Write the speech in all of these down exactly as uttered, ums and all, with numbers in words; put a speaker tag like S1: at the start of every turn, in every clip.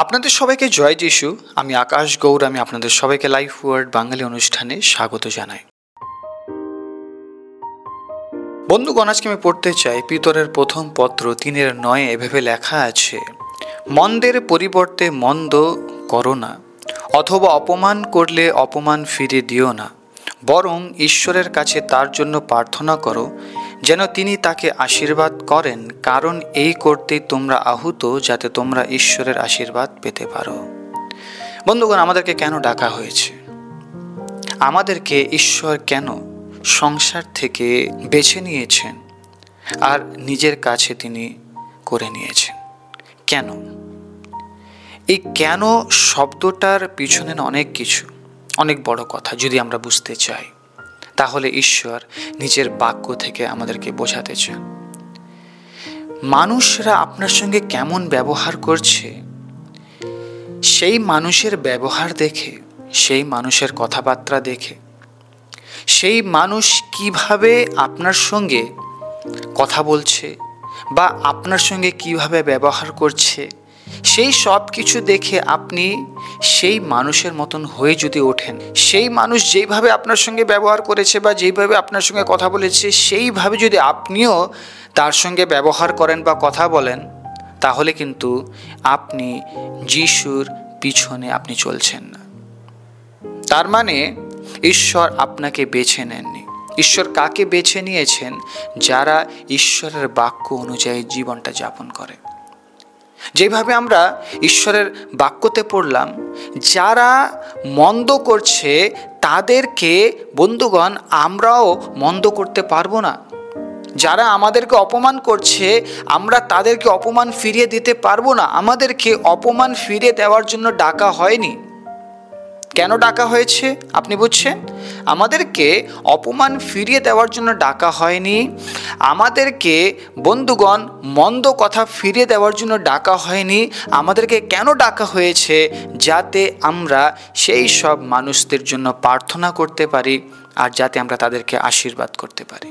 S1: আপনাদের সবাইকে জয় যিশু। আমি আকাশ গৌর। আমি আপনাদের সবাইকে লাইফ ওয়ার্ড বাঙালি অনুষ্ঠানে স্বাগত জানাই। বন্ধুগণ, আজকে আমি পড়তে চাই পিতরের প্রথম পত্র তিনের নয়ে এভাবে লেখা আছে, মন্দের পরিবর্তে মন্দ করো না, অথবা অপমান করলে অপমান ফিরে দিও না, বরং ঈশ্বরের কাছে তার জন্য প্রার্থনা করো যেন তিনি তাকে আশীর্বাদ করেন, কারণ এই করতেই তোমরা আহুত, যাতে তোমরা ঈশ্বরের আশীর্বাদ পেতে পারো। বন্ধুগণ, আমাদেরকে কেন ডাকা হয়েছে? আমাদেরকে ঈশ্বর কেন সংসার থেকে বেছে নিয়েছেন আর নিজের কাছে তিনি করে নিয়েছেন? কেন? এই কেন শব্দটার পিছনে অনেক কিছু, অনেক বড় কথা যদি আমরা বুঝতে চাই, তাহলে ঈশ্বর নিজের বাক্য থেকে আমাদেরকে বোঝাতে চান। মানুষরা আপনার সঙ্গে কেমন ব্যবহার করছে, সেই মানুষের ব্যবহার দেখে, সেই মানুষের কথাবার্তা দেখে, সেই মানুষ কিভাবে আপনার সঙ্গে কথা বলছে বা আপনার সঙ্গে কিভাবে ব্যবহার করছে, সেই সব কিছু দেখে আপনি সেই মানুষের মতন হয়ে যদি ওঠেন, সেই মানুষ যেইভাবে আপনার সঙ্গে ব্যবহার করেছে বা যেইভাবে আপনার সঙ্গে কথা বলেছে, সেইভাবে যদি আপনিও তার সঙ্গে ব্যবহার করেন বা কথা বলেন, তাহলে কিন্তু আপনি যিশুর পিছনে আপনি চলছেন না। তার মানে ঈশ্বর আপনাকে বেছে নেননি। ঈশ্বর কাকে বেছে নিয়েছেন? যারা ঈশ্বরের বাক্য অনুযায়ী জীবনটা যাপন করে। যেভাবে আমরা ঈশ্বরের বাক্যতে পড়লাম, যারা মন্দ করছে তাদেরকে বন্ধুগণ আমরাও মন্দ করতে পারবো না। যারা আমাদেরকে অপমান করছে আমরা তাদেরকে অপমান ফিরিয়ে দিতে পারবো না। আমাদেরকে অপমান ফিরিয়ে দেওয়ার জন্য ডাকা হয়নি। কেন ডাকা হয়েছে আপনি বুঝছেন? আমাদেরকে অপমান ফিরিয়ে দেওয়ার জন্য ডাকা হয়নি। আমাদেরকে বন্ধুগণ মন্দ কথা ফিরিয়ে দেওয়ার জন্য ডাকা হয়নি। আমাদেরকে কেন ডাকা হয়েছে? যাতে আমরা সেই সব মানুষদের জন্য প্রার্থনা করতে পারি আর যাতে আমরা তাদেরকে আশীর্বাদ করতে পারি।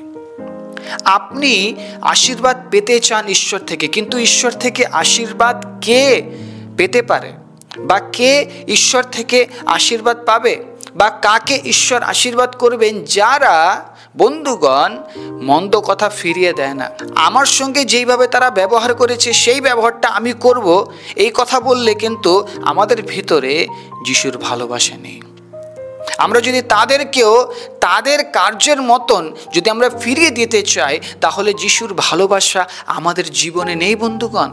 S1: আপনি আশীর্বাদ পেতে চান ঈশ্বর থেকে, কিন্তু ঈশ্বর থেকে আশীর্বাদ কে পেতে পারে বা কে ঈশ্বর থেকে আশীর্বাদ পাবে বা কাকে ঈশ্বর আশীর্বাদ করবেন? যারা বন্ধুগণ মন্দ কথা ফিরিয়ে দেয় না। আমার সঙ্গে যেইভাবে তারা ব্যবহার করেছে সেই ব্যবহারটা আমি করব, এই কথা বললে কিন্তু আমাদের ভিতরে যিশুর ভালোবাসা নেই। আমরা যদি তাদেরকেও তাদের কার্যের মতন যদি আমরা ফিরিয়ে দিতে চাই, তাহলে যিশুর ভালোবাসা আমাদের জীবনে নেই বন্ধুগণ।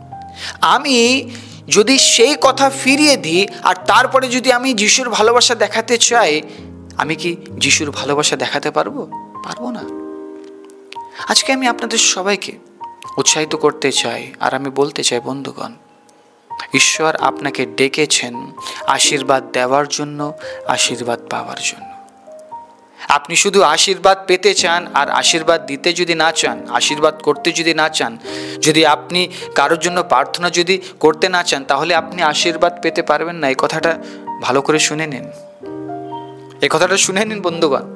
S1: আমি যদি সেই কথা ফিরিয়ে দিই আর তারপরে যদি আমি যিশুর ভালোবাসা দেখাতে চাই, আমি কি যিশুর ভালোবাসা দেখাতে পারবো? পারবো না। আজকে আমি আপনাদের সবাইকে উৎসাহিত করতে চাই আর আমি বলতে চাই, বন্ধুগণ, ঈশ্বর আপনাকে ডেকেছেন আশীর্বাদ দেওয়ার জন্য, আশীর্বাদ পাওয়ার জন্য। আপনি শুধু আশীর্বাদ পেতে চান আর আশীর্বাদ দিতে যদি না চান, আশীর্বাদ করতে যদি না চান, যদি আপনি কারোর জন্য প্রার্থনা যদি করতে না চান, তাহলে আপনি আশীর্বাদ পেতে পারবেন না। এই কথাটা ভালো করে শুনে নিন। এই কথাটা শুনে নিন বন্ধুগণ।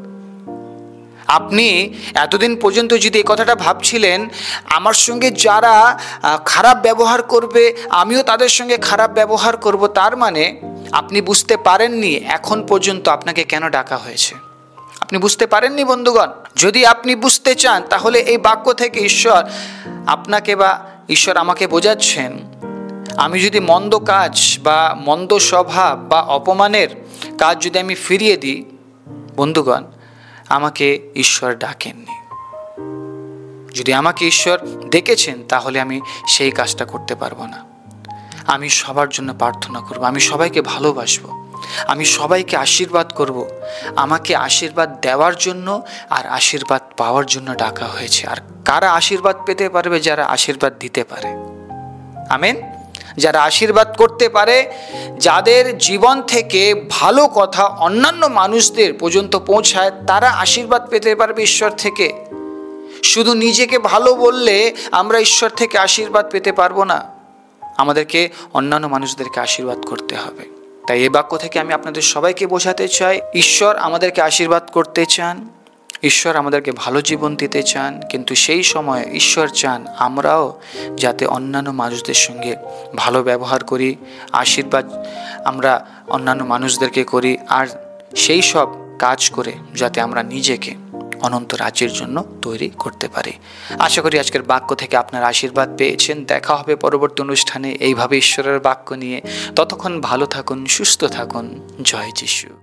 S1: আপনি এতদিন পর্যন্ত যদি এই কথাটা ভাবছিলেন, আমার সঙ্গে যারা খারাপ ব্যবহার করবে আমিও তাদের সঙ্গে খারাপ ব্যবহার করব, তার মানে আপনি বুঝতে পারেননি এখন পর্যন্ত আপনাকে কেন ডাকা হয়েছে। আপনি বুঝতে পারেননি বন্ধুগণ। যদি আপনি বুঝতে চান, তাহলে এই বাক্য থেকে ঈশ্বর আপনাকে বা ঈশ্বর আমাকে বোঝাচ্ছেন, আমি যদি মন্দ কাজ বা মন্দ স্বভাব বা অপমানের কাজ যদি আমি ফিরিয়ে দিই, বন্ধুগণ, আমাকে ঈশ্বর ডাকেননি। যদি আমাকে ঈশ্বর ডেকেছেন, তাহলে আমি সেই কাজটা করতে পারবো না। আমি সবার জন্য প্রার্থনা করব, আমি সবাইকে ভালোবাসবো, আমি সবাইকে আশীর্বাদ করব। আমাকে আশীর্বাদ দেওয়ার জন্য আর আশীর্বাদ পাওয়ার জন্য ডাকা হয়েছে। আর কারা আশীর্বাদ পেতে পারবে? যারা আশীর্বাদ দিতে পারে। আমেন। যারা আশীর্বাদ করতে পারে, যাদের জীবন থেকে ভালো কথা অন্যান্য মানুষদের পর্যন্ত পৌঁছায়, তারা আশীর্বাদ পেতে পারবে ঈশ্বর থেকে। শুধু নিজেকে ভালো বললে আমরা ঈশ্বর থেকে আশীর্বাদ পেতে পারবো না। আমাদেরকে অন্যান্য মানুষদেরকে আশীর্বাদ করতে হবে। তাই এই বাক্য থেকে আমি আপনাদের সবাইকে বোঝাতে চাই, ঈশ্বর আমাদেরকে আশীর্বাদ করতে চান ঈশ্বর আমাদেরকে ভালো জীবন দিতে চান, কিন্তু সেই সময় ঈশ্বর চান আমরাও যাতে অন্যান্য মানুষদের সঙ্গে ভালো ব্যবহার করি, আশীর্বাদ আমরা অন্যান্য মানুষদেরকে করি, আর সেই সব কাজ করে যাতে আমরা নিজেকে অনন্ত রাজ্যের জন্য তৈরি করতে পারি। আশা করি আজকের বাক্য থেকে আপনার আশীর্বাদ পেয়েছেন। দেখা হবে পরবর্তী অনুষ্ঠানে এইভাবে ঈশ্বরের বাক্য নিয়ে। ততক্ষণ ভালো থাকুন, সুস্থ থাকুন। জয় যিশু।